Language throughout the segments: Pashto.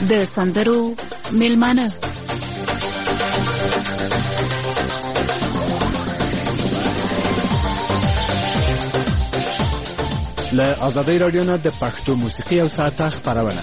د سندرو میلمانه. له آزادۍ رادیو نه د پښتو موسیقي او ساعته خپرونه.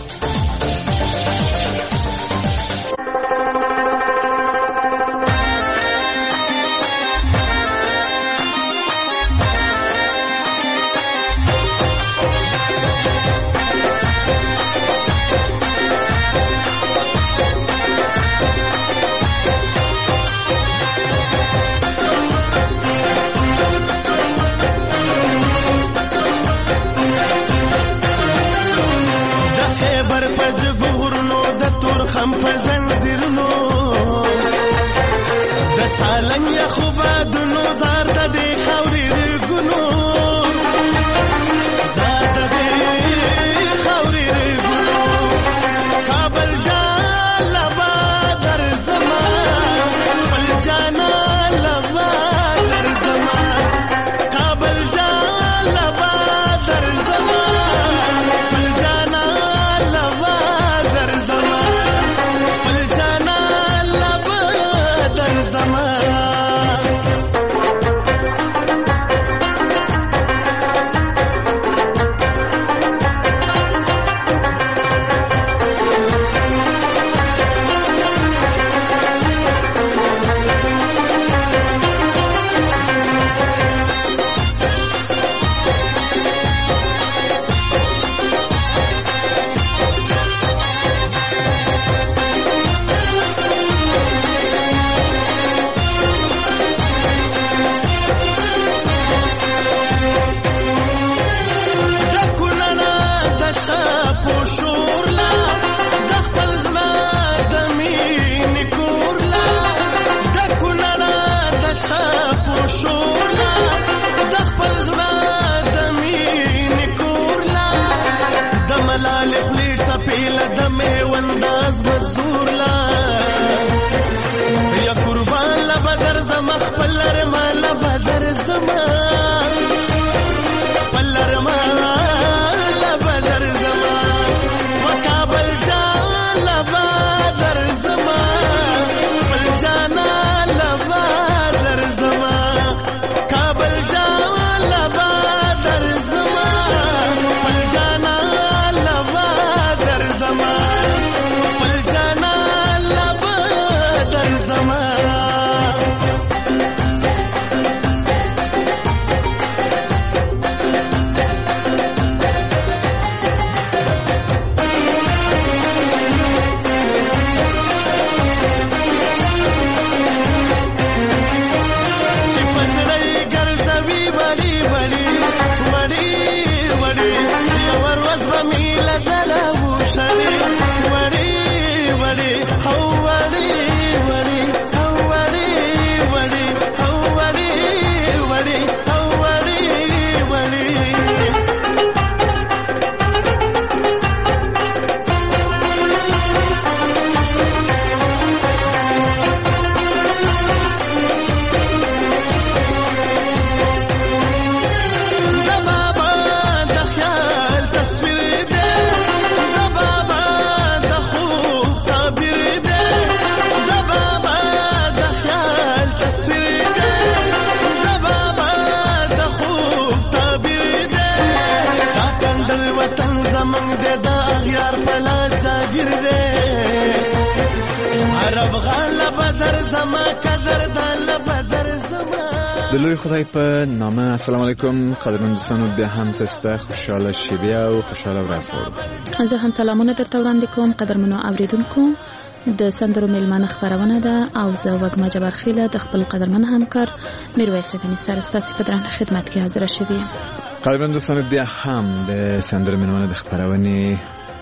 د لوی خدای په نامه. السلام علیکم قدرمن دوستانو، بیا هم تاسو خوشاله شیبه او خوشاله ورځ غواړم. زه هم سلامونه درته وړاندې کوم قدرمنو اوریدونکو. د سندرو میلمانه خبرونه ده او زه وګما جبر خیله د خپل قدرمن همکار میرویس بني سره ستاسو په درنه خدمت کې حاضر شوم. قدرمن دوستانو، بیا هم د سندرو میلمانه د خبرونه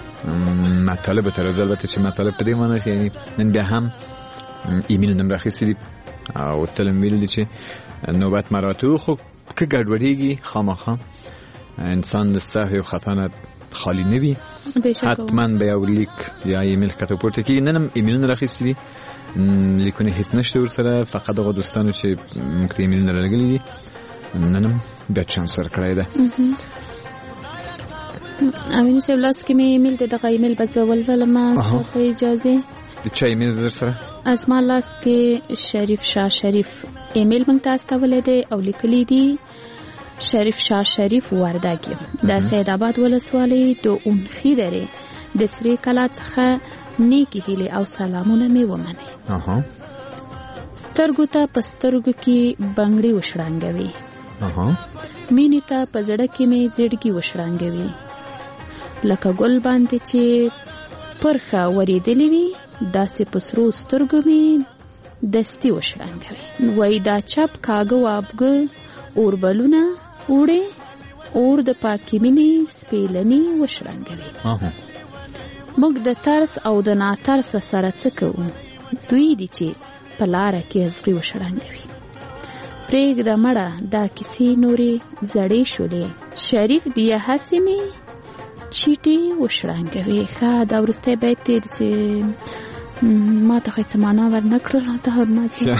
مطالب تر البته چې مطالب په دې معنی یعنی نن بیا هم ایمیل نمبر اخیستی او تلم ویل چې نوبت مراتو خو که ګډوډیږي خامخا انسان د سهو خطا نه خالی نه وي، حتما به یو لیک یا ایمیل کته پورته کی. ننم ایمیل راخیستی دي لیکونه هیڅ نشته ورسره، فقط هغه دوستانو چې موږ ایمیل لرګلې دي ننم بیا چانس ورکړای ده. امینی صاحب لاس کې مې ایمیل دغه ایمیل به زه ولولم ستاسو په اجازه. د چا ایمیل در سره؟ ازما لاس کې شریف شاه شریف ایمیل مونږ ته استولې دی او لیکلي دي شریف شاه شریف وردګ د سید آباد ولسوالۍ د اونخې درې د سری کلا څخه نیکی هیلې او سلامونه مې ومني. سترګو ته په سترګو کې بنګړي وشړانګوي، مینې ته په زړه کې مې زړګي وشړانګوي، لکه ګل باندې چې پرخه ورېدلې وي داسې په سرو سترګو مې دستي وشړانګوي. وای دا چپ کاږه وابګه اوربلونه اوړې اور د پاکې مینې سپېلنې وشړانګوي. موږ د ترس او د ناترس سره څه کوو؟ دوی دي چې په لاره کې ازغي وشړانګوي. پرېږده مړه دا کیسې نورې زړې شولې، شریف دیه هسې مې چیټې وشړانګوي. ښه دا وروستی بیت دی چې ما ته خو څه معنا ورنه کړله دا ورنه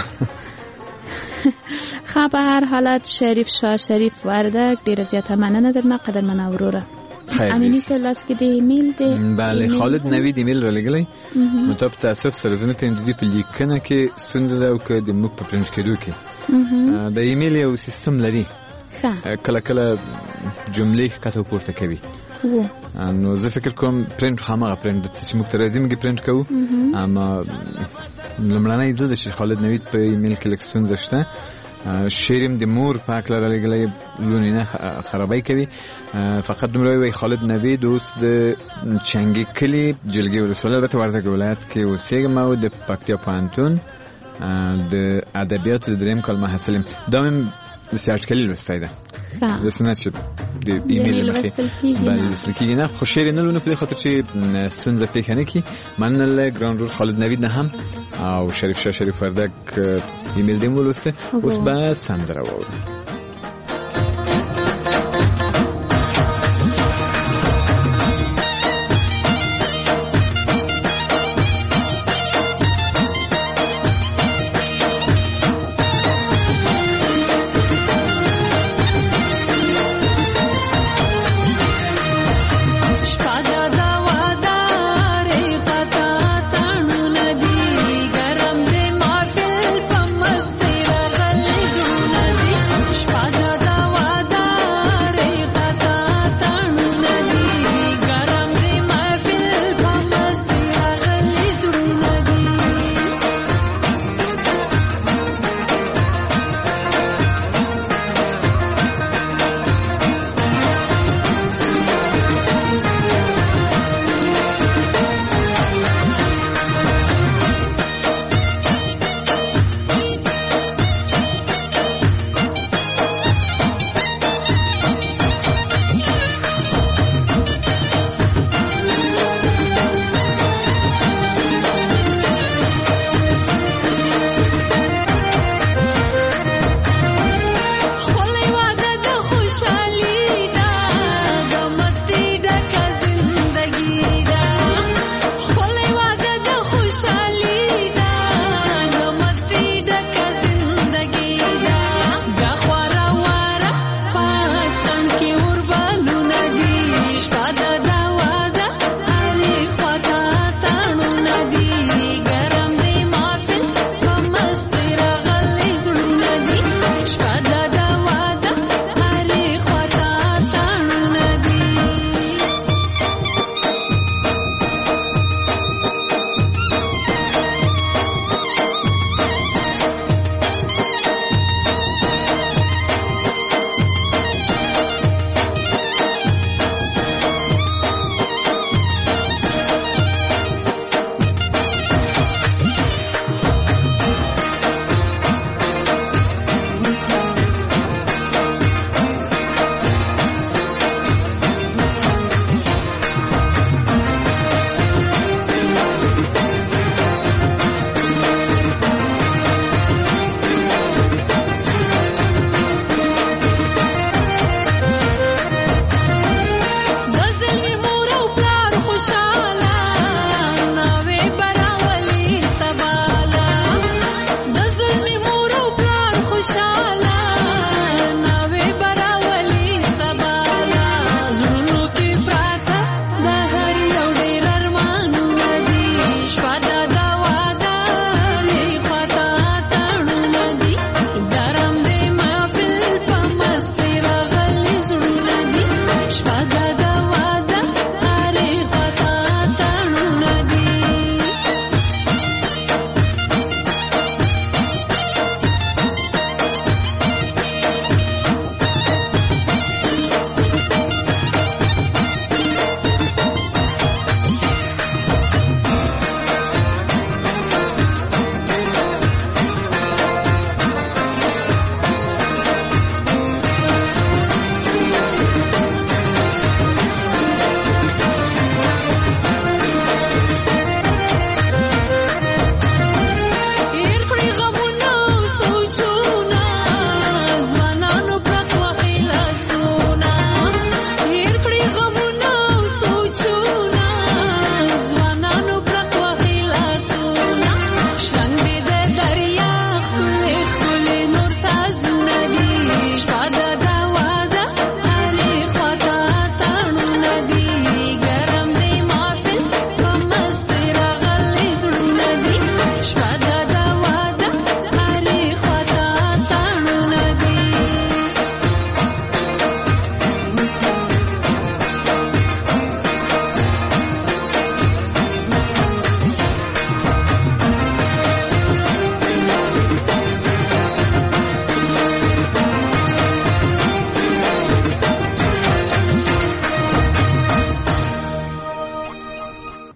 ښه په هر حالت شریف شاه شریف وردګ ډېره زیاته مننه درنه قدرمنه وروره. امینی صاحب لاس کې د ایمیل دی. بله خالد نوید ایمیل را لګلی مطلب تاسف سره زه نه پوهېږم د دې په لیکنه کې ستونزه ده او که د موږ په پرنټ کېدو کې د ایمیل یو سیستم لري کله کله جملې ښکته پورته کوي نو زه فکر کوم پرنټ هماغه پرنټ چې موږ ته راځي موږ پرنټ کوو اما لومړنی ځل چې خالد نوید په ایمیل کې لږ ستونزه شته. شیریم د مور په اکله را لګلی لونې نه خرابی کوي. فقط دومره وی خالد نوید اوس د چنګي کلي جلګي ولسوالۍ البته وردګ ولایت کې اوسېږم او د پکتیا پوهنتون د ادبیاتو د دریم کال محصل یم. دا مې سرچ کلی لوستی ده داسې نه چې د ایمیل مخې بله لوستل کېږي نه خو شعر یې نه لولو په دې خاطر چې ستونزه پېښه نه کړي. مننه له ګران رور خالد نوید نه هم او شریف شاه شریف وردګ ایمیل دې مو ولوسته. اوس به سندره واورو. شپه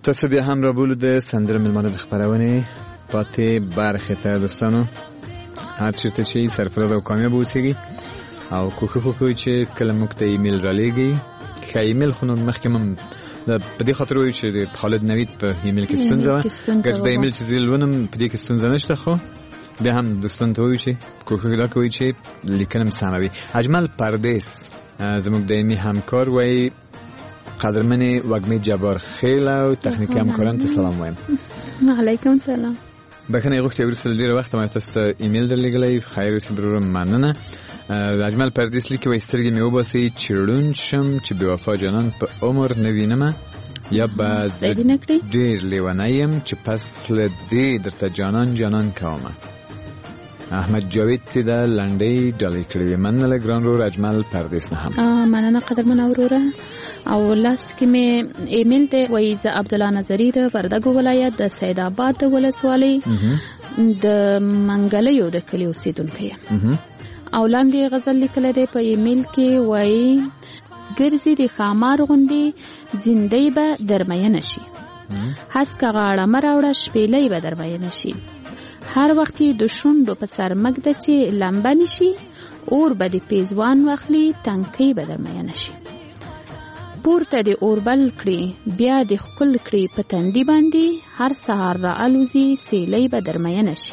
تاسو بیا هم را بولو د سندره ملمانه د خبرونه پاتې برخه ته دوستانو هر چیرته چې سرفراز او کامیاب اوسئ او کوښښ وکړئ چې کله موږ ته ایمیل را لېږئ ښه ایمیل خو نو مخکې هم په دې خاطر وایو چې د خالد نوید په ایمیل کې ستونزه وه که د ایمیل چې زه لولم په دې کې ستونزه نشته خو بیا هم دوستانو ته وایو چې کوښښ دا کوئ چې لیکنم سمه وي. اجمل پردیس زموږ دایمي همکار وایي قدرمن وگمه جبار خیل او تکنیکی همکاران ته سلام وایم. علیکم سلام. بخنه غوښتې ورسره ډیره وخت ما تاسو ته ایمیل درلېږلی خیر اوسې برورم مننه. اجمل پردیس لیکي وایي سترګې مې وباسئ چې ړوند شم چې بېوفا جانان په عمر نه وینمه یا به زه ډېر لیونی یم چې پس له دې درته جانان جانان کومه. احمد جاوید تی دا لنډۍ ډالۍ کړې وې. مننه له ګران ورور اجمل پردیس نه هم مننه قدرمن وروره. او لاس کې مې ایمیل دی وایي زه عبدالله نظري د وردګو ولایت د سید آباد د ولسوالۍ د منګلیو د کلي اوسېدونکی یم او لاندې غزل لیکلی دی په ایمیل کې وایي ګرځي د ښامار غوندې زندۍ به درمیانه شي هسکه غاړه مه راوړه شپېلۍ به درمیانه شي هر وخت یې د شونډو په سر مږده چې لمبه نشي اور به د پیزوان واخلي تنکۍ به درمیانه شي پورته د اوربل کړي بیا د ښکل کړي په تندي باندې هر سهار را الوزي سیلۍ به درمیانه شي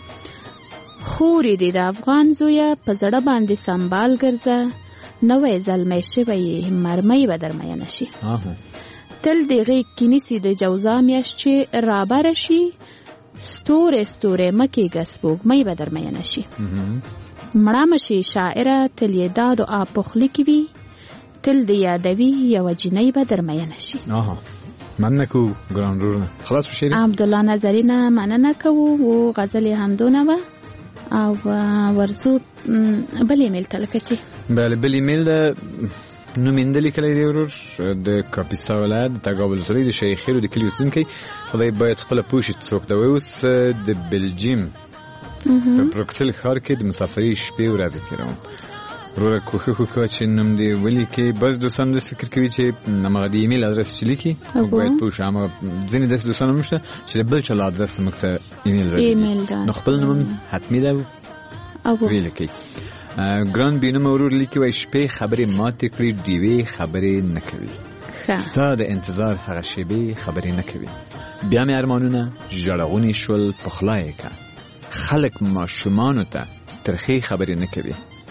خورې دې د افغان زویه په زړه باندې سنبال ګرځه نوی زلمی شوی یې مرمۍ به درمیانه شي تل د غېږ کې نیسي د جوزا میاشت چې رابره شي ستورې ستورې مه کېږه سپوږمۍ به درمیانه شي مړه مه شي شاعره تل یې دا دعا په خوله کې وي تل د یادوي یوه جینۍ به درمیانه شي. مننه کوو ګران ورور. خلاص شعر عبدالله نظري نه مننه کوو و غزل همدونه وه او ورزو بل ایمیل ته لکه چې بله بل ایمیل ده نومینده لیکلی دی ورور د کاپیسا ولایت د تګاب ولسوالۍ د شیخ خیلو د کلي اوسېدونکی خدای باید خپله پوه شي څوک ده وایي اوس د بلجیم په بروکسل ښار کې د مسافرۍ شپې ورځې تېروم وروره کوښښ وکړه چې نوم دې ولیکې بس دوستان داسې فکر کوي چې همغه د ایمیل ادرس چې لیکي باید پوه شي همغه ځینې داسې دوستان هم شته چې د بل چا له ادرس موږ ته ایمیل رالیږي نو خپل نوم هم حتمي ده ولیکئ. ګران بینومه ورور لیکي وایي شپې خبرې ماتې کړي ډیوې خبرې نه کوي ستا د انتظار هغه شیبې خبرې نه کوي بیا مې ارمانونه ژړغوني شول په خوله یې که خلک ماشومانو ته ترخې خبرې نه کوي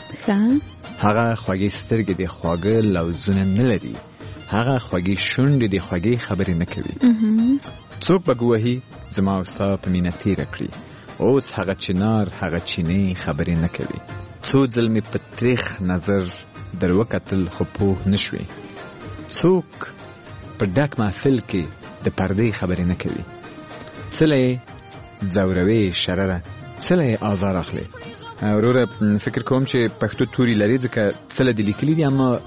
هغه خوږې سترګې د خواږه لوزونه نه لري هغه خوږې شونډې د خوږې خبرې نه کوي څوک به ګواهي زما او ستا په مینه تېره کړي اوس هغه چنار هغه چینې خبرې نه کوي څو ځل مې په تریخ نظر در وکتل خو پوه نه شوې څوک په ډک محفل کې د پردې خبرې نه کوي څه له یې ځوروې شرره څه له یې آزار اخلي وروره فکر کوم چې پښتو توري لري ځکه څه له دې لیکلي دي اما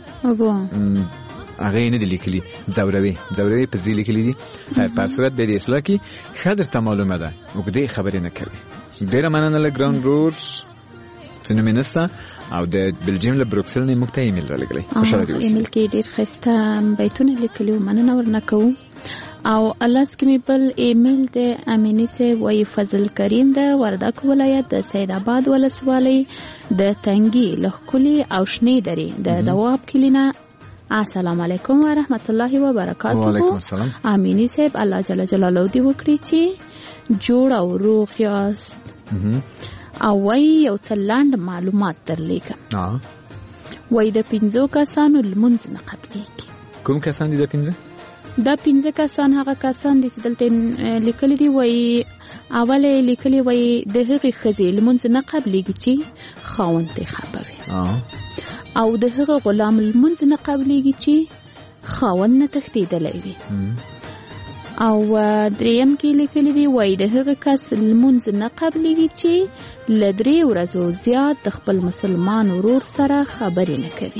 هغه یې نه دي لیکلي ځوروي په ځای لیکلي دي په صورت به دې اصلاح کړي ښه درته معلومه ده اوږدې خبرې نه کوي. ډېره مننه له ګران ورور څه نوم یې نسته او د بلجیم له بروکسل نه موږ ته ایمیل رالیږلی خوشحاله دې اوسئ. ایمیل کې ډېر ښایسته بیتونه لیکلي وو مننه ورنه کوو او لاس کې مې بل ایمیل دی امینی صاحب وایي فضل کریم د وردګ ولایت د سید آباد ولسوالۍ د تنګي له ښکلي او شنې درې د دواب کلي نه السلام علیکم و رحمت الله و برکاته. وعلیکم السلام. امینی صاحب الله جل جلاله دې وکړي چې جوړ او روغ یاست او وایي یو څه لنډ معلومات درلیږم وایي د 5 کسانو لمونځ نه قبلېږي. کوم کسان دي د 5؟ دا 5 کسان هغه کسان دي چې دلته لیکلي دي وایي اوله یې لیکلي وایي د هغې ښځې لمونځ نه قبلېږي چې خاوند ته خفه وي او د هغه غلام لمونځ نه قبلېږي چې خاوند نه تښتېدلی وي او دریم کې لیکلي دي وایي د هغه کس لمونځ نه قبلېږي چې له 3 ورځو زیات د خپل مسلمان ورور سره خبرې نه کوي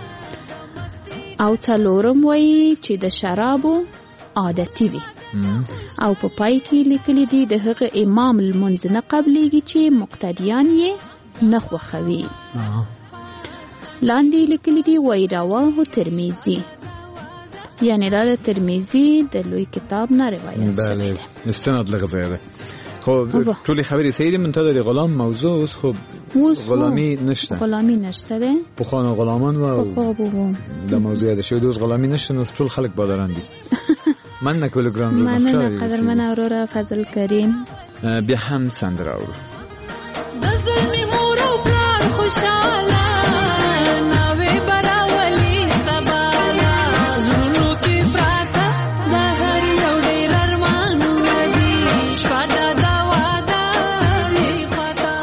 او څلورم وایي چې د شرابو عادتي وي او په پای کې لیکلي دي د هغه امام لمونځ نه قبلېږي چې مقتدیان یې نه خوښوي. لاندې لیکلي دي وایي رواه ترمذي یعنی دا د ترمذی د لوی کتاب نه روایت شوی دی. استناد لغزه ده. خب ټولې خبرې صحیح دي، منتها د غلام موضوع اوس خب غلامی نشته. غلامی نشته ده. پخوانو غلامان و د موضوع د شوی اوس غلامی نشته، نو ټول خلک بادران دي. من نکول ګرام رو من قدر من اورورا فضل کریم بیا هم سندره اورو. د ظلمي مور او پلار خوشاله ناوې براولي سبالا زړونو کې پراته د هر یو ډېر ارمانونه دي شپه دا واده وي خطا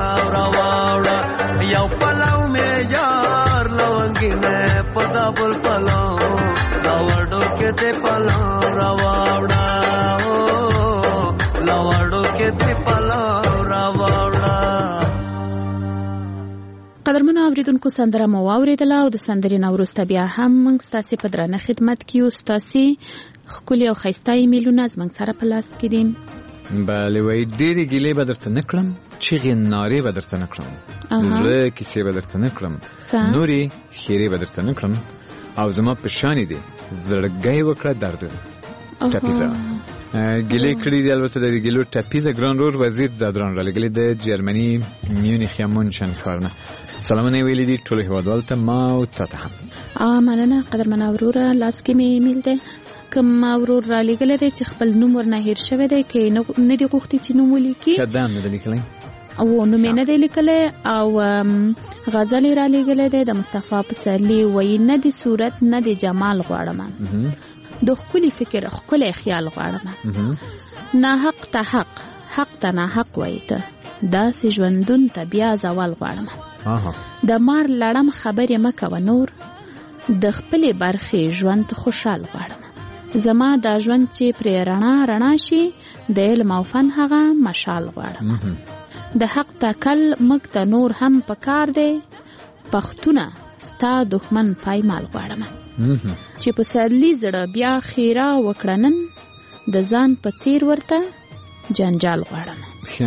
یو پلاو میں یار لونگی میں پتا بل لوړو کې دې پلاو راوړه. قدرمنو اوریدونکو سندره مو واوریدله او د سندرې نه وروسته بیا هم موږ ستاسې په درانه خدمت کې یو. ستاسې ښکلي او ښایسته ایمیلونه زموږ سره په لاس کې دي. بله وایي ډېرې ګیلې به درته نه کړم، چغې نارې به درته نه کړم، د زړه کیسې به درته نه کړم، نورې ښېرې به درته نه کړم، او زما په شانې دې زړګی وکړه دردونه. ټپیزه ګیلې کړي دي. البته د ګیلو ټپیزه ګران رور وزیر زادران را لګلې د جرمني میونخ یا مونشن ښار نه. سلامونه ویلي دي ټولو هیوادوالو ته، ما او تا ته هم. مننه قدرمنه وروره. لاس کې مې ایمیل دی. کوم ورور را لېږلی دی چې خپل نوم ورنه هېر شوی دی، که نه دي غوښتي چې نوم ولیکي، ښه هم نه دی لیکلی او نوم یې نه دی لیکلی، او غزل یې را لېږلی دی د مصطفی پسرلي. وایي نه د صورت نه د جمال غواړم، د ښکلي فکر ښکلی خیال غواړم، ناحق ته حق، حق ته ناحق وایي ته، داسې ژوندون ته بیا زوال غواړم. د مار لړم خبرې مه کوه نور، د خپلې برخې ژوند خوشحال غواړم. زما دا ژوند چې پرې رڼا رڼا شي، د علم او فن هغه مشال غواړم. د حق تکل موږ ته نور هم پکار دی، پښتونه ستا دښمن پایمال غواړم. چې په سرلی زړه بیا خیره وکړه نن، د ځان په څیر ورته جنجال غواړم.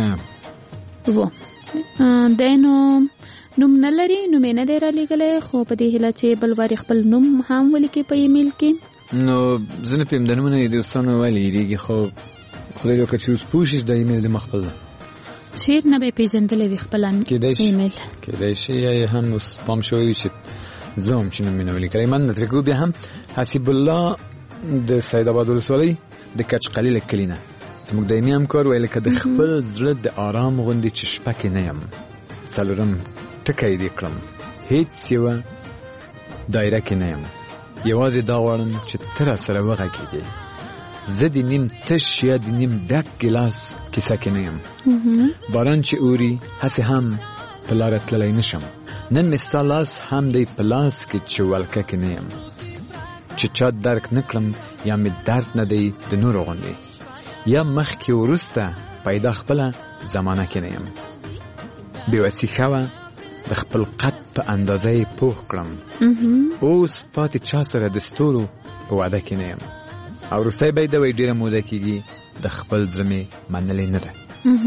دینو نوم نه لري، نوم یې نه دی را لېږلی، خو په دې هیله چې بل وارې خپل نوم هم ولیکي په ایمیل کې. نو زه نه پوهېږم د نومونه یې دوستانو ولې هېرېږي، خو خدای دې وکړه چې اوس پوه شي چې دا ایمیل د ما خپل ده. چېر نه به یې پېژندلی وي خپل ایمیل، کېدای شي یا یې هم اوس پام شوی وي چې زه هم چې نوم مې نه ولیکلی. مننه ترې کوو. بیا هم حسیب الله د سید آباد ولسوالۍ د کچقلي له کلي نه زموږ دایمي همکار ویل که د خپل زړه د آرام غوندې چې شپه کې نه یم، څلورم ټکی دې کړم، هیڅ یوه دایره کې نه یم، یوازې دا غواړم چې ته را سره وغږېږې. زه د نیم تش یا د نیم ډک ګیلاس کیسه کې نه یم. باران چې اوري هسې هم په لاره تللی نه شم، نن مې ستا لاس هم دی په لاس کې چې ولکه کې نه یم. چې چا درک نه کړم یا مې درد نه دی د نورو غوندې، یا مخکې وروسته پیدا خپله زمانه کې نه یم. بېوسي ښه وه د خپل قد په اندازه یې پوه کړم، اوس پاتې چا سره د ستورو په وعده کې نه یم. او وروستی بیت دی وایي ډېره موده کېږي د خپل زړه مې منلې نه ده،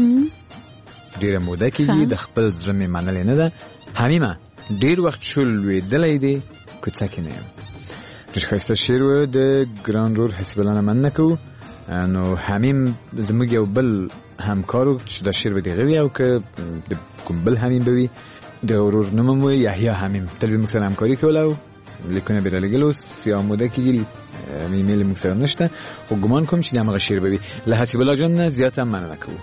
ډېره موده کېږي د خپل زړه مې منلې نه ده. حمیمه ډېر وخت شو لوېدلی دی کوڅه کې نه یم. ډېر ښایسته شعر و د ګران رور حسیب الله نه مننه کوو. نو حمیم زموږ یو بل همکار و چې دا شعر به د هغه وي، او که د کوم بل حمیم به وي د ورور نوم هم وایي یحیی حمیم، تل به موږ سره همکاري کوله او لیکونه به رالیږل. اوس یوه موده کېږي ایمیل موږ سره نشته، خو ګمان کوم چې د همغه شعر به وي. له حسیب الله جان نه زیاته هم مننه کوو.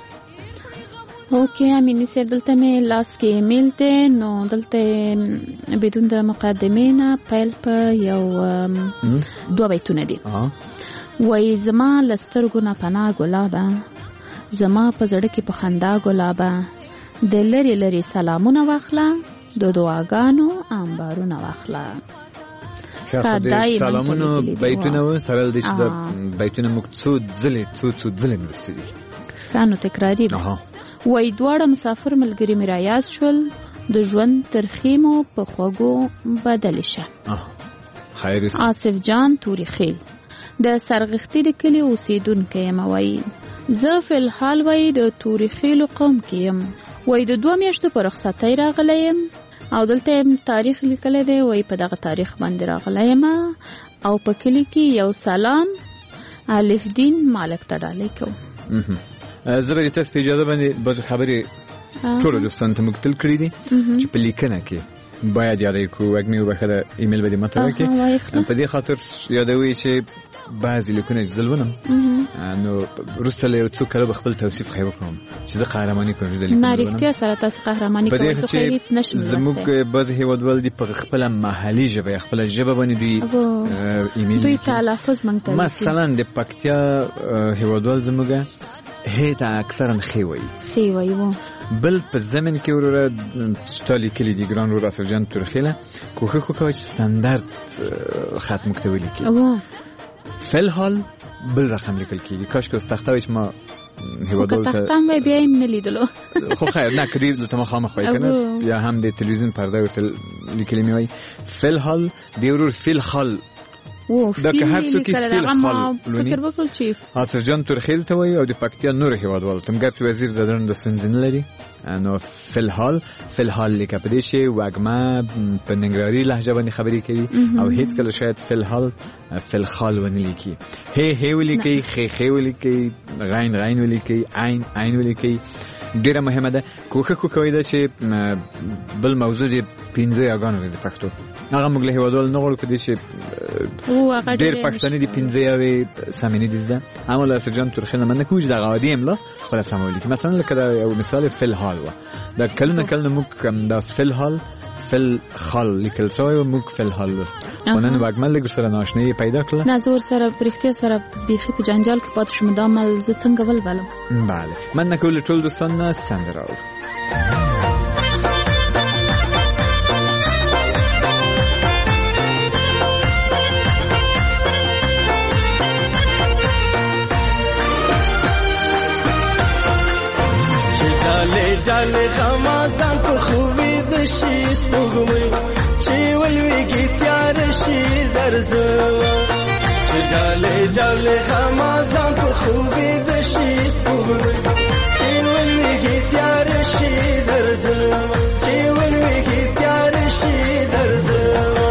اوکې امیني صاحب، دلته مې لاس کې ایمیل دی. نو دلته بدون د مقدمې نه پیل په یو دوه بیتونه دي. وایي زما له سترګو نه پناه ګلابه، زما په زړه کې په خندا ګلابه، د لرې لرې سلامونه واخله، د دعاګانو انبارونه واخله. سلامونو بیتونه و سره دي چې د بیتونه موږ څو ځلې لوستي دي. ښه نو تکراري ده. وایي دواړه مسافر ملګري مې رایاد شول، د ژوند ترخې مو په خوږو بدلې شه. آصف جان توري خیل د سرغښتې د کلي اوسېدونکی یم. وایي زه فلحال وایي د توري خیلو قوم کې یم. وایي د 2 میاشتو په رخصتۍ راغلی یم او دلته یم تاریخ لیکلی دی. وایي په دغه تاریخ باندې راغلی یم او په کلي کې یو سلام الف دین مالک ته ډالۍ کوم. زه به تاسو په اجازه باندې بعضې خبرې ټولو دوستانو ته موږ تل کړي دي چې په لیکنه کې باید یادوي کو. وږمې وبخښه د ایمیل به دې ماته وکړي. په دې خاطر یادوي چې بعضې لیکونه چې زه لولم نو وروسته له یو څو کاله به خپل توصیف ښه وکړم چې زه قهرماني کوم. نه رښتیا سره تاسو قهرماني کوئ، خو هېڅ نشم لوستی. زموږ بعضې هېوادوال دي په خپله محلي ژبه یا خپله ژبه باندې دوی ایمیل دوی تلفظ موږ ته مثلا د پکتیا هېوادوال زموږ هیته اکثرا خی وایي بل په زمن کې وروره ستا لیکلي دي ګران رور آصف جان تورخیله کوښښ وکوه چې ستاندرد خط موږ ته ولیکي. فی الحال بل رقم لیکل کېږي. کاشکې اوس تخته وایي چې ما هیوادوالو ته تختم وای بیا یې نه لیدلو خو خیر نه کدی دلته مخامخ وای کنه یا هم د تلویزیون پرده ورته لیکلي می وای فل حال دی ورور فل خال دا که هر څوک فل خال فکر وکړ چې اڅرجان تورخیل ته وای او د پکتیا نور هیوادوالو ته مګر وزیر زدرن د سنځن لري نو فل حال لیکه پدې شی وګما په ننګرهاري لهجه باندې خبرې کوي او هیڅ کله شاید فل خال ونی لیکي هي ولیکي خې ولیکي غین ولیکي عین ولیکي ډیره مهمه ده کوخه کوي دا چې بل موضوع دی 15 یاګانو د پښتو هغه موږ له هیوادوالو نه غواړو کدي چې ډیر پښتني دي 15 یاوي سامینی دي اما له سرجان تورخیل منه کوج د غادي املا پر سمولي مثلا لکه دا یو مثال فل حال و دا کلمه موږ دا فل حال فل خال لیکل سوی و موږ فل حال وست ونن واګمل لګ سره ناشنی پیدا کړه نازور سره پرختیا سره بیخي په جنجال کې پاتې شوم دا عمل ز څنګه ولولم bale من نکول ټول دوستان سندراو جاله غمازان په خوبي د شي سپوږمۍ چې ولويږي تیار شي درځوا چې جاله غمازان په خوبي د شي سپوږمۍ چې ولويږي تیار شي درځوا چې ولويږي تیار شي درځوا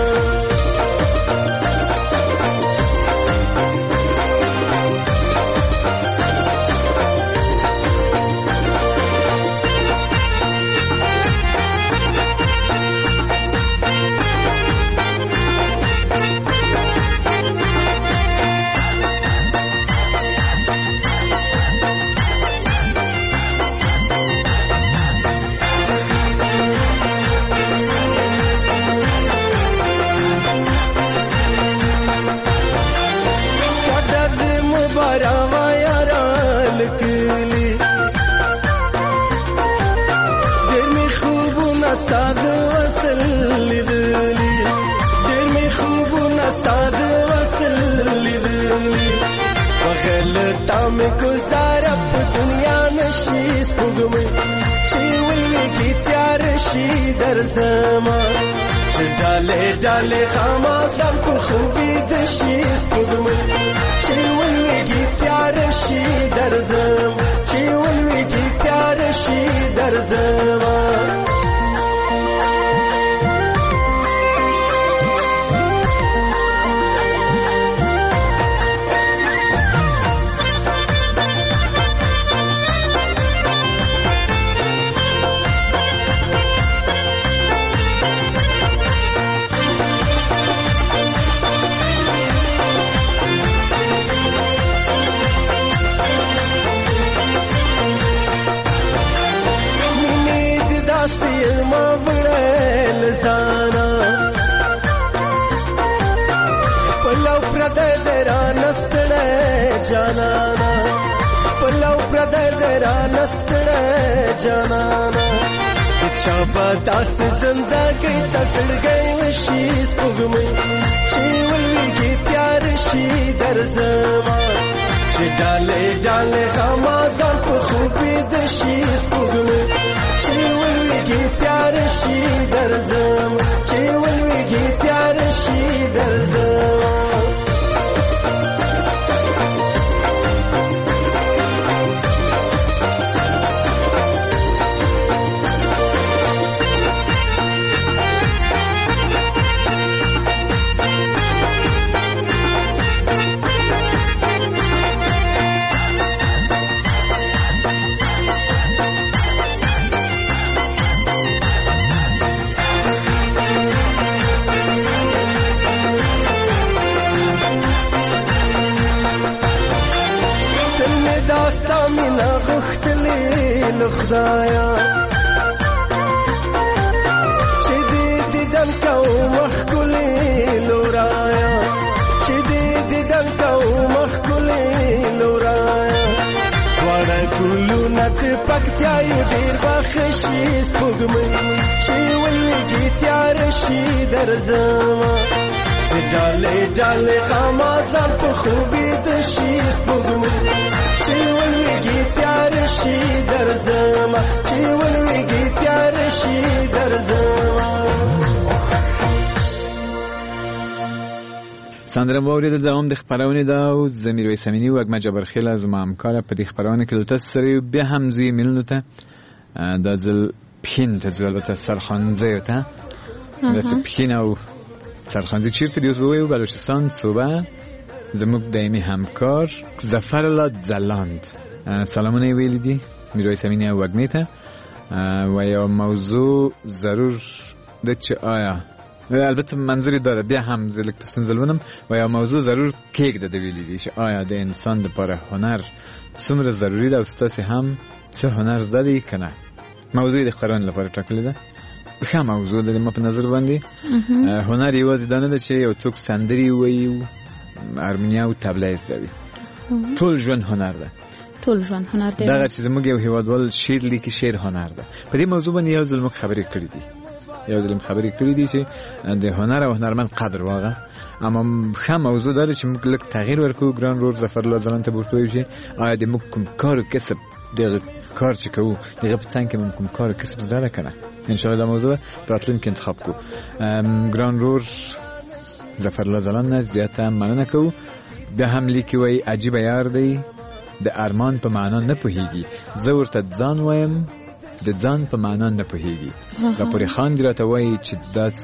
استاد وصل لیدلی ډېر می خوبونه استاد وصل لیدلی وغلطه مې گزاره په دنیا نشي سپوږمۍ چې ولويږي تیار شي درځما چې ډالې خامازان په خوبي د شي سپوږمۍ چې ولويږي تیار شي درځما چې ولويږي تیار شي درځما جانانا پلو پردر نستړه جانانا چا بداس زندګۍ تسړګۍ وشي سپوږمۍ چې ولويږي تیار شي درځما چې ډالې غمازان په خوبي د شي سپوږمۍ چې ولويږي تیار شي درځما چې ولويږي تیار شي درځما خدایا چې دې دن کو مخکلي لورایا چې دې دن کو مخکلي لورایا وړه ګلو نت پکتیا یو ډیر بخشي سپوږمۍ چې ولويږي تیار شي درځما چې ډالې غمازان په خوبي د شي سپوږمۍ چې ولويږي شي درځما چې ولويږي تیار شي درځما. سندره واورید د دوام د خبرونه دا او زمیر وسمینی او اګما جبرخیل از ما همکار په دې خبرونه کې لته سره به همزي ملنو ته د ځل پین ته البته سرخانزه ته داس پین او سرخانزه چیرته دیوز بوي بلوچستان صوبه زموږ دایمي همکار ظفر الله زلاند سلامونه ویلیدی میروی سمینی او اګمی ته و یا موضوع ضرور د چ آیا البته منظوری داره بیا هم زلک پسون زلونم و یا موضوع ضرور کېږ د ویلې دي چې آیا د انسان لپاره هنر څومره ضروری ده او ستاسو هم څه هنر زده دي کنه. موضوع د خبرون لپاره ټاکلې ده ښه موضوع ده ما په نظر باندې. هنر یوازې دا نه ده چې یو څوک سندري وایي ارمنیا او تبله زوي ټول ژوند هنر ده. ټول ژوند هنر ده. دا چې زموږ یو هیوادوال شعر لیکي شعر هنر ده. په دې موضوع باندې یو ځل موږ خبرې کړې دي چې د هنر او هنرمند قدر واغه اما ښه موضوع داره چې موږ لږ تغییر ورکو. ګران رور ظفر الله زلان ته ورته وایي چې آیا د موږ کوم کار او کسب دغه کار چې کوو دغه په څنګه موږ کوم کار او کسب زده کنه ان شاء الله دا موضوع راتلونکي انتخاب کو. ګران رور ظفر الله زلان نه زیاته مننه کوو. بیا هم لیکي وایي عجیب یار دی د ارمان په معنا نه پوهیږي زه ورته ځان وایم د ځان په معنا نه پوهیږي. راپورې خان دی راته وایي چې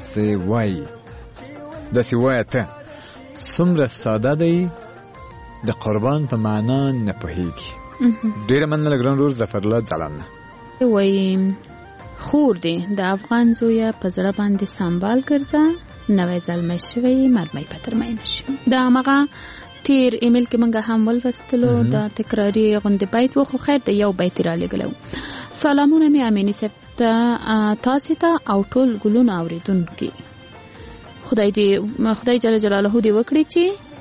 داسې وایه ته څومره ساده دی د قربان په معنا نه پوهیږي. ډېره مننه ګران رور ظفر الله ځلان وایي خور دی د افغان زویه په زړه باندې سنبال ګرځه نوی زلمی شوی مرمۍ په ترمۍ نشي. دا همغه تیر ایمیل کې منګه هم ولوستلو دا تکراری غوندې بیت و خو خیر د یو بیت را لګلو. سلامونه می امینی صاحب تاسو ته او ټول ګلون اوریدونکو خدای جل جلاله دې وکړي چې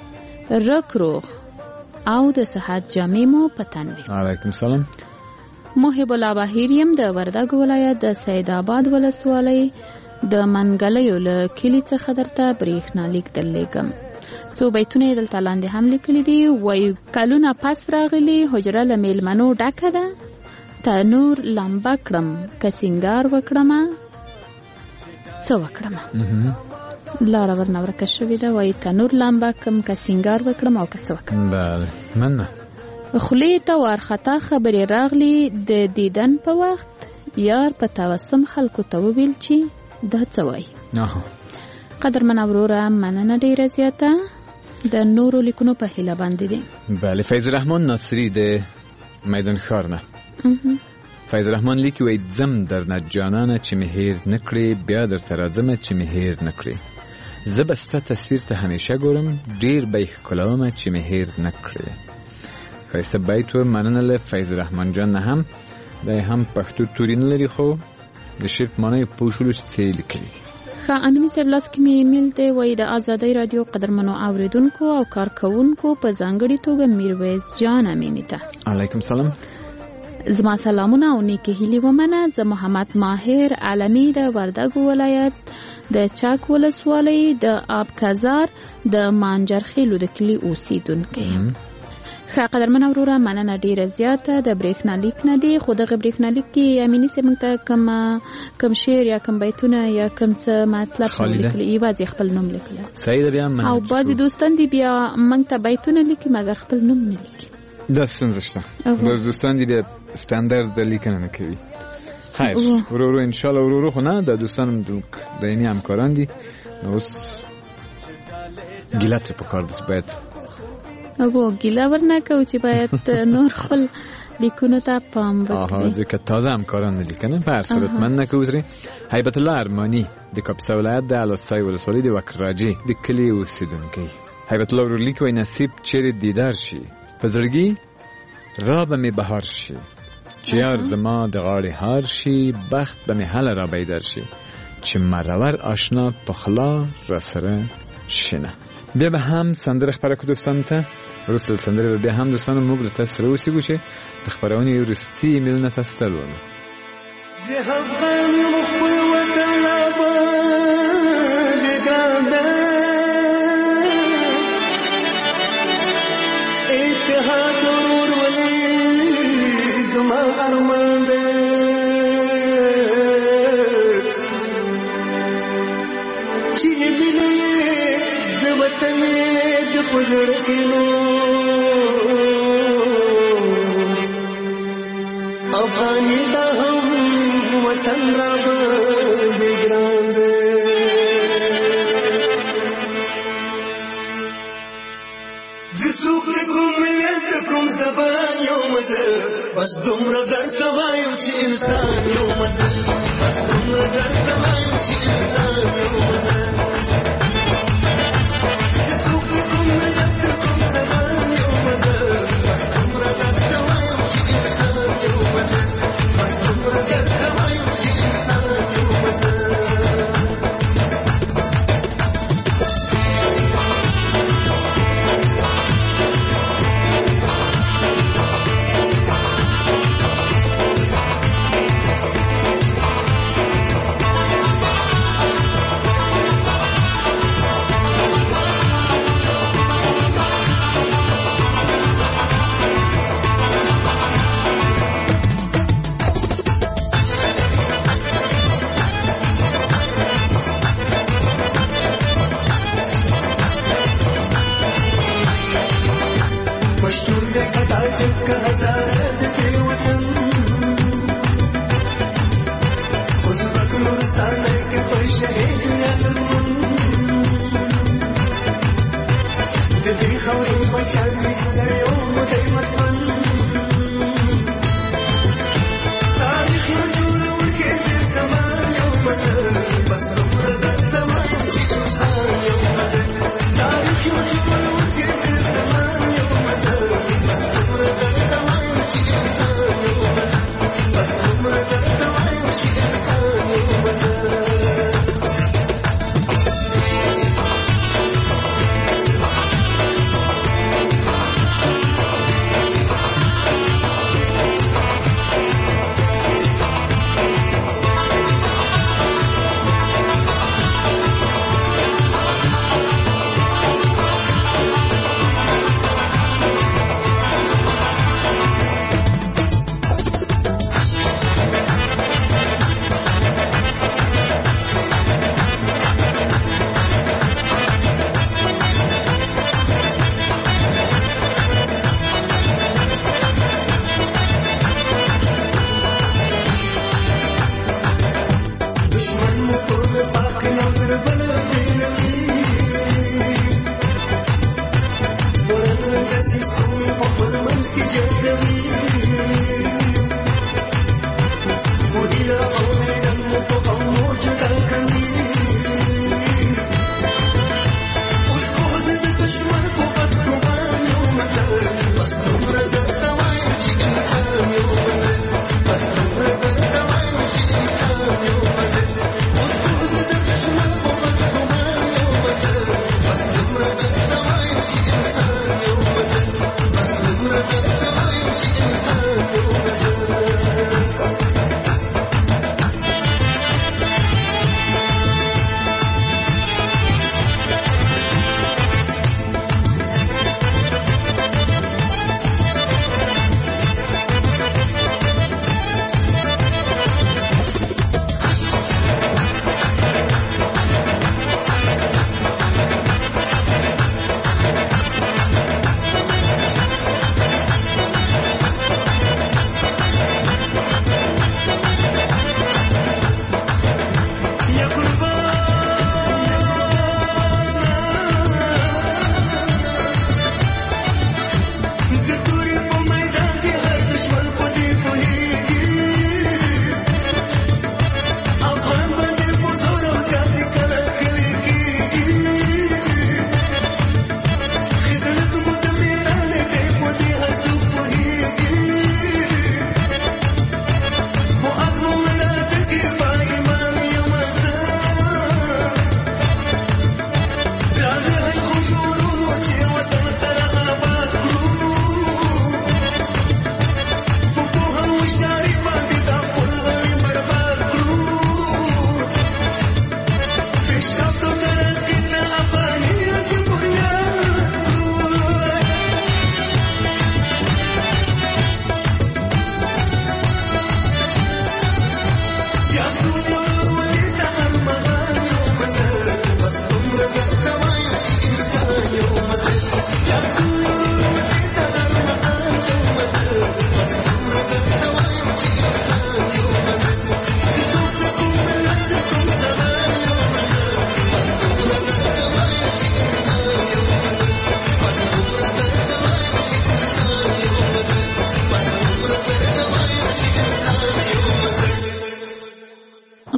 روغ او د صحت جامع مو پتن وي. علیکم السلام. محب الله بهیریم د وردګ ولایت د سید آباد ولسوالۍ د منګلیو له کلی څخه درته بریښنالیک درلېږم. څو بیتونه دلته لاندې هم لیکلي دي. وایي کلونه پس راغلي حجره له میلمنو ډکه ده تنور لمبه کړم که سینګار وکړم څه وکړم لاره ورنه ورکه شوې ده. وایي تنور لمبه کړم که سینګار وکړم او که څه وکړم. بله مننه. خولې ته وارخطا خبرې راغلي د دیدن په وخت یار په توسم خلکو ته وویل چې دا څه وایي. قدرمن وروره مننه ډېره زیاته د نورو لیکونو په هیله باندې دي. بله فیض الرحمن ناصری د میدان ښار نه فیض الرحمن لیکي وایي ځم درنه جانانه چې مې هیر نکړې بیا درته راځمه چې مې هیر نکړې زه به ستا تصویر ته همیشه ګورم ډېر به یې ښکلومه چې مې هیر نکړې. ښایسته بیت و مننه له فیض الرحمن جان نه هم دا هم پښتو توري نه لري خو د شعر په معنی پوه شولو چې څه یې لیکلي دي. ښه امیني صاحب لاس کې مې ایمیل دی. وایي د ازادۍ راډیو قدرمنو اوریدونکو او کارکوونکو په ځانګړي توګه میرویس جان امیني ته علیکم سلام. زما سلامونه او نیکې هیلې ومنه. زه محمد ماهر علمي د وردګ ولایت د چاک ولسوالۍ د آب کزار د مانجرخیلو د کلي اوسیدونکی یم. ښه قدرمنه وروره مننه ډېره زیاته. د برېښنالیک نه دی خو دغه برېښنالیک کې امیني صاحب موږ ته کم شعر یا کم بیتونه یا کم څه مطلب لیکلی یوازې خپل نوم لیکلی او بعضې دوستان دي بیا موږ ته بیتونه لیکي مګر خپل نوم نه لیکي. دا ستونزه شته. بعض دوستان دي بیا سټنډرډ لیکنه نه کوي. خیر ورو انشاءالله ورو خو نه د دوستانم دایمي همکاران دي. اوس ګیله ترې پکار ده چې باید ګیله ورنه کوو چې باید نور خپل لیکونو ته پام وکړي. ځکه تازه همکاران نه لیکنه په هر صورت من نه کوو ترې. هیبت الله ارمانی د کاپیسا ولایت د الاسای ولسوالۍ د وکراجي د کلي اوسیدونکی. هیبت الله ورور لیکي وایي نصیب چیرې دیدار شي په زړګي را به مې بهار شي چې یار زما د غاړې هار شي بخت به مې هله را بیدار شي چې مرور آشنا په خلا را سره شینه. بیا به هم سندره خپره کو دوستانو ته. وروسته سندره به بیا هم دوستانو موږ له تاسو سره اوسېږو چې د خپرونې وروستي ایمیلونه تاسو ته لولو. زه افغان یم خپل وطن لا باندې ګران دی اتحاد ورورولي زما ارمان دې چې ملي د وطن د پزړ کې نو افغاني دا هم وطن را باندې ګران دې کوم زبان یوم زه بس دومره درته وایم چې انسان یوم زه بس دومره درته وایم چې انسان یوم زه چې څوک د کوم ملت د کوم زبان یوم زه بس دومره درته وایم چې انسان یوم زه بس دومره درته وایم چې انسان یوم زه چکا هزار دې وطن اوس پاکستان کې په شهید یادم د دې خوري په چاري سره یو مدې وطن تاریخ جوړول کې د زمان یو مزه بس نور د زمان چې انسان یو مزه تاریخ جوړول کې د زمان یو مزه بس عمر درته وایم چې انسان یو مزه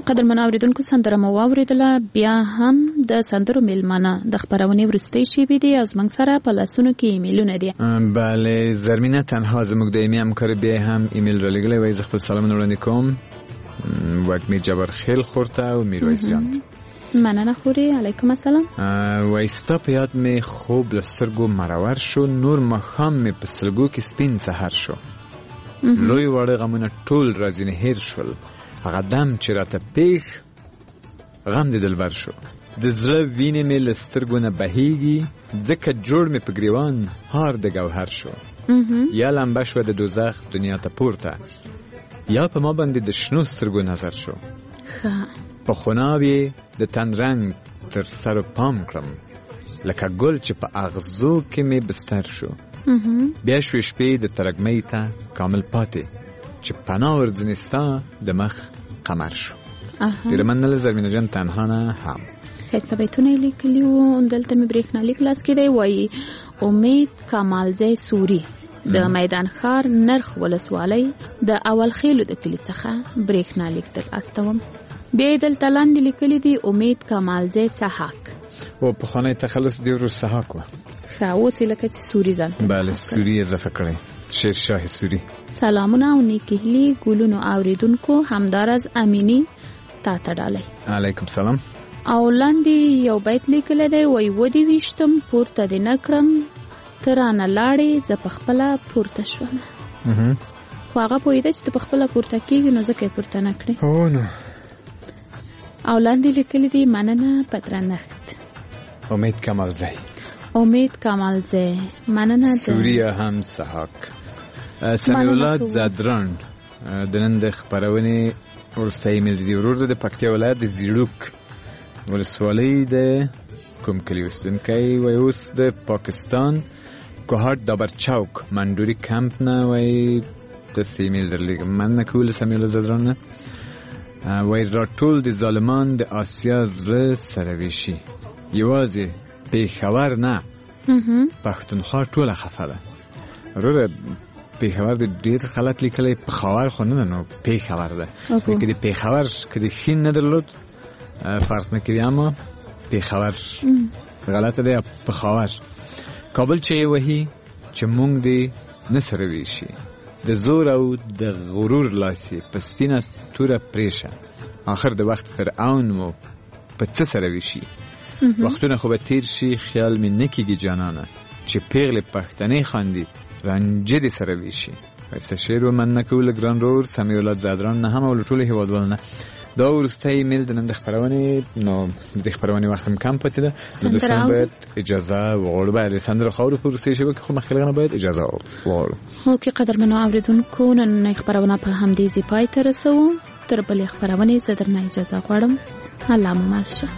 قدرمن اوریدونکو سندره مو واوریدله، بیا هم د سندرو میلمانه د خبرونې وروستۍ شیبې دي او زموږ سره په لاسونو کې ایمیلونه دي. بله زرمینه تنها زموږ د ایمی همکار بیا هم ایمیل را لګلی وایي زه خپل سلامونه وړاندې کوم وږمې جبر خیل خورته او میرویس جان مننه خوري. علیکم السلام. وایي ستا په یاد مې خوب له سترګو مرور شو، نور ماښام مې په سلګو کې سپین سحر شو، لوی واړه غمونه ټول راځینې هیر شول، هغه دم چې راته پیښ غم د دلبر شو، د زړه وینې مې له سترګو نه بهیږي، ځکه جوړ مې په ګریوان هار د ګوهر شو، یا لمبه شوه د دوزخ دنیا ته پورته، یا په ما باندې د شنو سترګو نظر شو، په خناب یې د تن رنگ تر سر پام کړم، لکه ګل چې په اغزو کې مې بستر شو، بیا شوې شپې د ترږمۍ ته کامل پاتې چې پناه ورځنې ستا د مخ قمر شو. ډېره مننه زرمینه جان تنها نه هم ښایسته بیتونه یې لیکلي وو. دلته مې برېښنالیک لاس کې دی، وایي امید کمالزی سوري د میدان ښار نرخ ولسوالۍ د اول خیلو د کلي څخه برېښنالیک در استوم. بیا یې دلته لاندې لیکلي دي امید کمالزی سحاک او پخوانی تخلص دی ورو سحاک و ښه اوس یې لکه چې سوري ځان بله سوري اضافه کړی شیرشاه سوري. سلامونه او نیکهیلي ګلونو اوریدونکو همداراز امینی تا ته ډالۍ. علیکم سلام. او لاندې یو بیت لیکلی دی، وایي ودې ویشتم پورته دې نه کړم ته رانه لاړې زه په خپله پورته شوم. خو هغه پوهېده چې ته په خپله پورته کېږي نو ځکه یې پورته نه کړې. او لاندې لیکلی دی مننه په درنښت امید کمالزی. امید کمالزی مننه. سوریه هم سحاک. سمیولات زدران د نن د خپرونې وروستی ایمیل دی ورور د پکتیا ولایت د زیړوک ولسوالۍ د کوم کلي اوسېدونکی وایي اوس د پاکستان کوهاټ دابر چوک منډوري کمپ نه وایي داسې ایمیل درلیږم. مننه کوو له سمیولات زدران نه. وایي راټول د ظالمان د آسیا زړه سره ویشي، یوازې پېښور نه پښتونخوا ټوله خفه ده. وروره پېښور د ډېر غلط لیکلی، پېښور خو نه نو پېښور ده، که د پېښور که د ښین نه درلود فرق نه کوي، اما پېښور غلطه دی. پېښور کابل چې یې وهي چې مونږ دې نه سره ویشي، د زور او د غرور لاس یې په سپینه توره پرېشه، آخر د وخت فرعون مو په څه سره ویشي، وختونه خو به تیر شي خیال مې نه کېږي جانانه چې پیغلې پښتنې خاندي رنجه دې سره ویشي. ښایسته شعر و. مننه کوو له ګران ورور سمیولات زدران نه هم او له ټولو هېوادوالو نه. دا وروستی ایمیل د نن د خپرونې نو د خپرونې وخت هم کم پاتې ده، نو دوستان باید اجازه وغواړو، باید د سندرو خاورو په وروستۍ شېبه کې خو مخکې له باید اجازه وغواړو. اوکې قدرمنو اوریدونکو نننۍ خپرونه په همدې ځای پای ته رسوو. تر بلې خپرونې زه درنه اجازه غواړم. الله مو مل شه.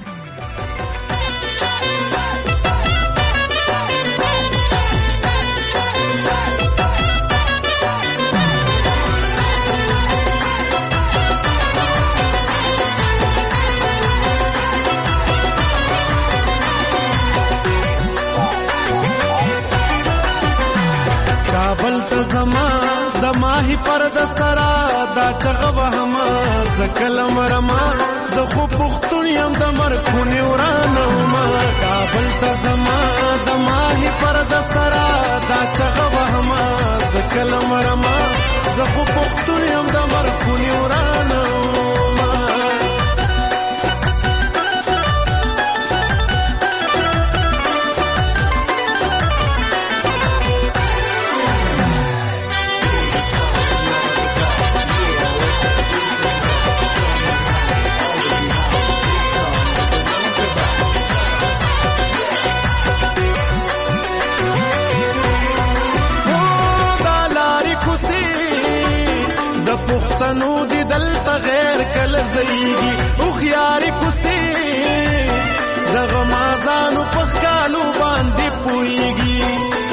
کابل ته زما د ماهی پر د سرا دا چغه وهما زکل مرما زه خو پښتون یم د مرخونی ورانه ما. کابل ته زما د ماهی پر د سرا دا چغه وهما زکل مرما زه خو پښتون یم د مرخونی ورانه ما. پښتنو دی دلته غیر کله زیږي او خياري کوسي دغه مازانو په خالو باندې پويږي.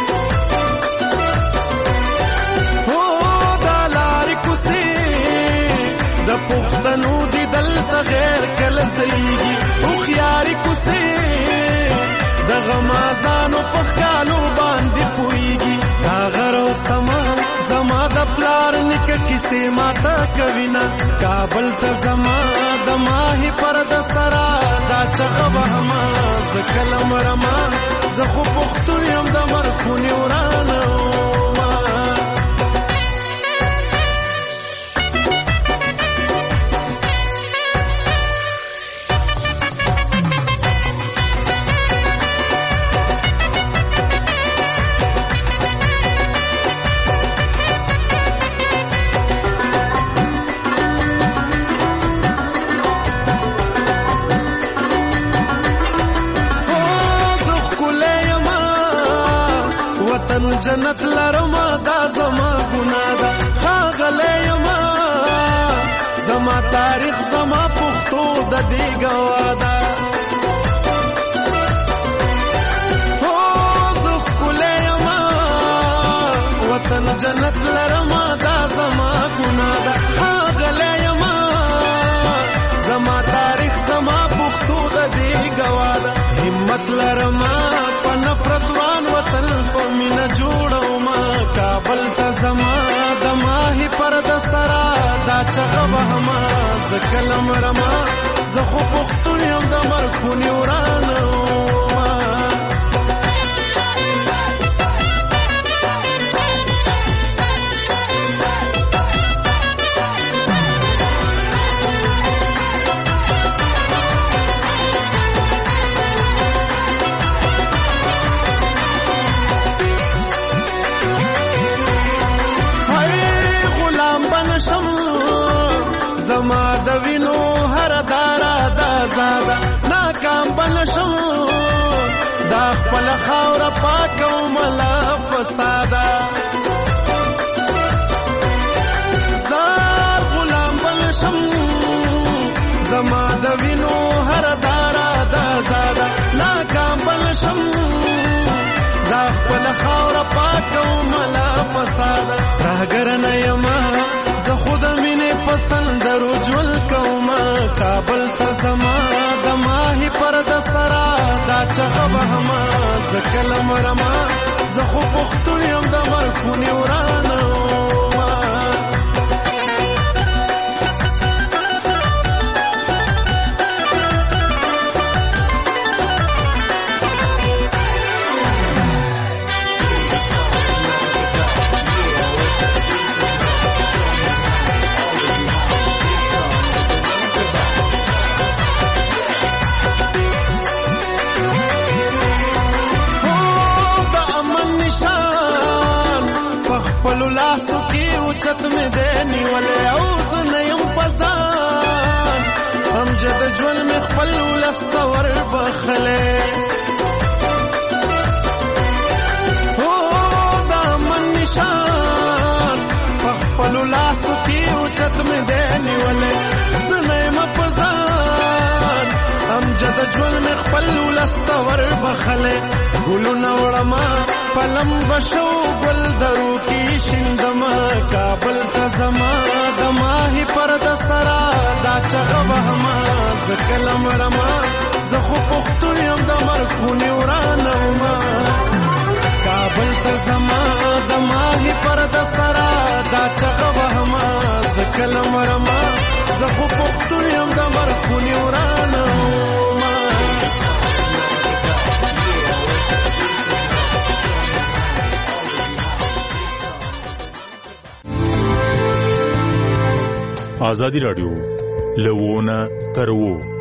هو دا لاري کوسي د پښتنو دی دلته غیر کله زیږي او خياري کوسي دغه مازانو په خالو باندې پويږي. دا غرو سما زما د پلا پلار نکه کیسې ماته کوینا کابل ته زما د ماهی پر د سرا دا چغه وهما ز کلم رما زه خو پختون یم د مرخونی ورانه جنت لرما دا زما ګناه ده ښاغلی یما زما تاریخ زما پښتو د دې ګواه ده هو زه ښکلی یما وطن جنت لرما دا زما ګناه ده ښاغلی یما زما تاریخ زما پښتو د دې ګواه ده همت لرما په نفرت وران وطن په مینه جوړوما کابل ته زما د ماهی پر د سرا دا چغه وهما زه کلم رما زه خو پښتون یم د مرخونی ورانه زما د وینو هر دارا دا زاده ناکام بنشم دا خپل خاوره پاکه ومله فساده زار غلام بنشم زما د وینو هر دارا دا زاده ناکام بنشم دا خپل خاوره پاکه ومله فساده راګر نه یما زه خود مینې پسند رجول کوما کابل ته زما د ماهی پر د سرا دا چغه وهما زه کلم رما زه خو پښتون یم د مرخونی ورانه خپلو لاسو کې اوچت مې دی نیولی او زه نه یم په ځان امجد ژوند مې خپل ولس ته وربخلی هو د امن نشان په خپلو لاسو کې اوچت مې دی نیولی زه نه یم په ځان امجد ژوند مې خپل ولس ته وربخلی ګلونه وړمه پلم بشو گل درو کی شندما کابل ته زما د ماهی پر د سرا دا چغه وهما زه کلم رما زه خو پښتون یم د مرخونی ورانه وما کابل ته زما د ماهی پر د سرا دا چغه وهما زه کلم رما زه خو پښتون یم د مرخونی ورانه وما آزادی راډیو لوونه تر وو